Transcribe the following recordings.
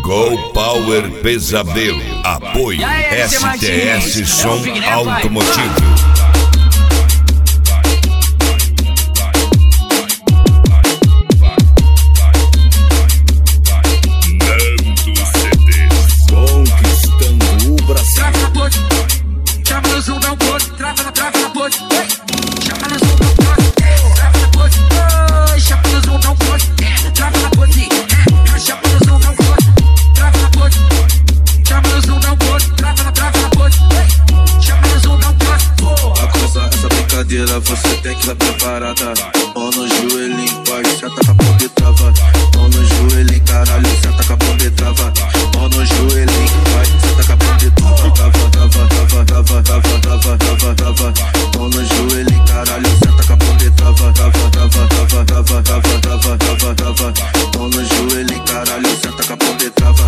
Go Power Pesadelo. Apoio STS Som Automotivo. Você tem que estar preparada. Mão no joelhinho, vai, senta com a mão de trava. Mão no joelhinho, caralho, senta com a mão de trava. Mão no joelhinho, vai, senta com a mão de trava. Trava, trava, trava, trava, trava, trava, trava, trava. Mão no joelhinho, caralho, senta com a mão de trava. Trava, trava, trava, trava, trava, trava, trava, trava. Mão no joelhinho, caralho, senta com a mão de trava.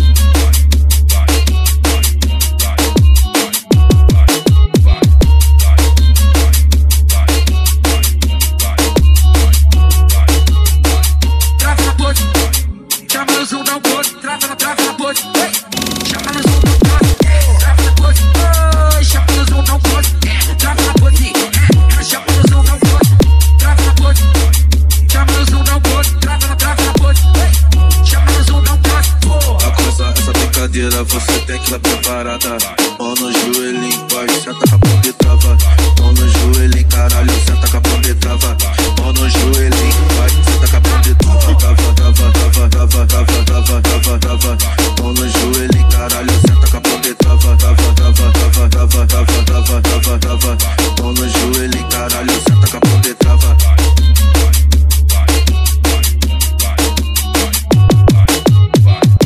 Você tem que estar preparada. Mão no joelhinho, vai, senta com a mão de trava. Mão no joelhinho, caralho, senta com a mão de trava. Mão no joelhinho, vai, senta com a mão de trava. Trava, trava, trava, trava, trava, trava, trava, trava. Mão no joelhinho, caralho, senta com a mão de trava. Trava, trava, trava, trava, trava, trava, trava, trava. Mão no joelhinho, caralho, senta com a mão de trava.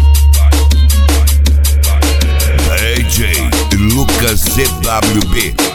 DJ Lucas CWB.